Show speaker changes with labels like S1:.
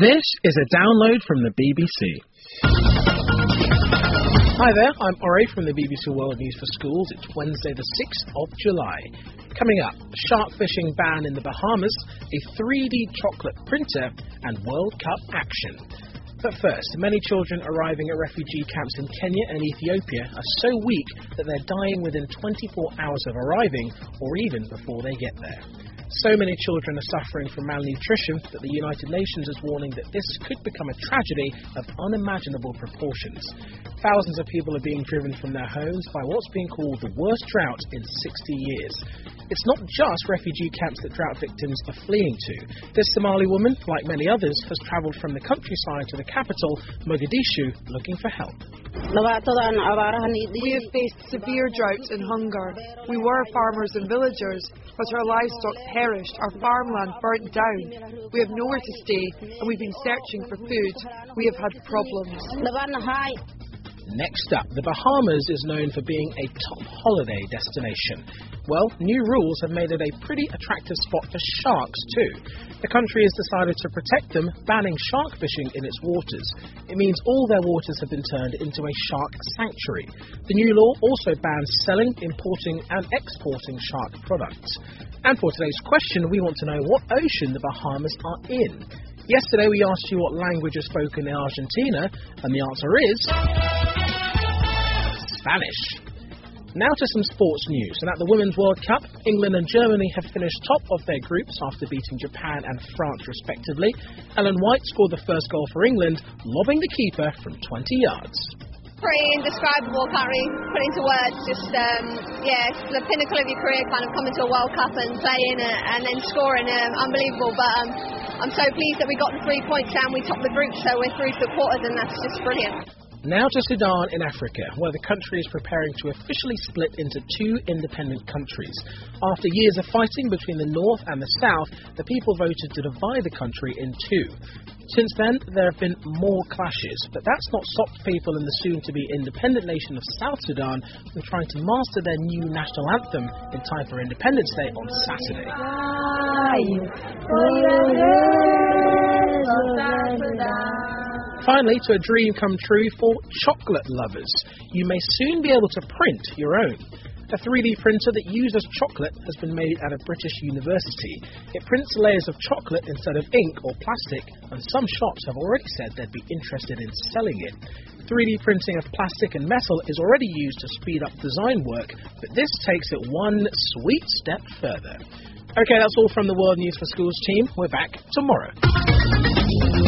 S1: This is a download from the BBC. Hi there, I'm Ori from the BBC World News for Schools. It's Wednesday the 6th of July. Coming up, shark fishing ban in the Bahamas, a 3D chocolate printer, and World Cup action. But first, many children arriving at refugee camps in Kenya and Ethiopia are so weak that they're dying within 24 hours of arriving, or even before they get there. So many children are suffering from malnutrition that the United Nations is warning that this could become a tragedy of unimaginable proportions. Thousands of people are being driven from their homes by what's being called the worst drought in 60 years. It's not just refugee camps that drought victims are fleeing to. This Somali woman, like many others, has travelled from the countryside to the capital, Mogadishu, looking for help.
S2: We have faced severe drought and hunger. We were farmers and villagers, but our livestock perished, our farmland burnt down. We have nowhere to stay, and we've been searching for food. We have had problems.
S1: Next up, the Bahamas is known for being a top holiday destination. Well, new rules have made it a pretty attractive spot for sharks too. The country has decided to protect them, banning shark fishing in its waters. It means all their waters have been turned into a shark sanctuary. The new law also bans selling, importing and exporting shark products. And for today's question, we want to know what ocean the Bahamas are in. Yesterday we asked you what language is spoken in Argentina, and the answer is Spanish. Now to some sports news, and at the Women's World Cup, England and Germany have finished top of their groups after beating Japan and France respectively. Ellen White scored the first goal for England, lobbing the keeper from 20 yards.
S3: Pretty indescribable, can't really put it into words. Just, it's the pinnacle of your career, kind of coming to a World Cup and playing it and then scoring. Unbelievable, but I'm so pleased that we got the 3 points and we topped the group, so we're through to the quarters, and that's just brilliant.
S1: Now to Sudan in Africa, where the country is preparing to officially split into two independent countries. After years of fighting between the north and the south, the people voted to divide the country in two. Since then, there have been more clashes, but that's not stopped people in the soon-to-be independent nation of South Sudan from trying to master their new national anthem in time for Independence Day on Saturday. Finally, to a dream come true for chocolate lovers. You may soon be able to print your own. A 3D printer that uses chocolate has been made at a British university. It prints layers of chocolate instead of ink or plastic, and some shops have already said they'd be interested in selling it. 3D printing of plastic and metal is already used to speed up design work, but this takes it one sweet step further. Okay, that's all from the World News for Schools team. We're back tomorrow.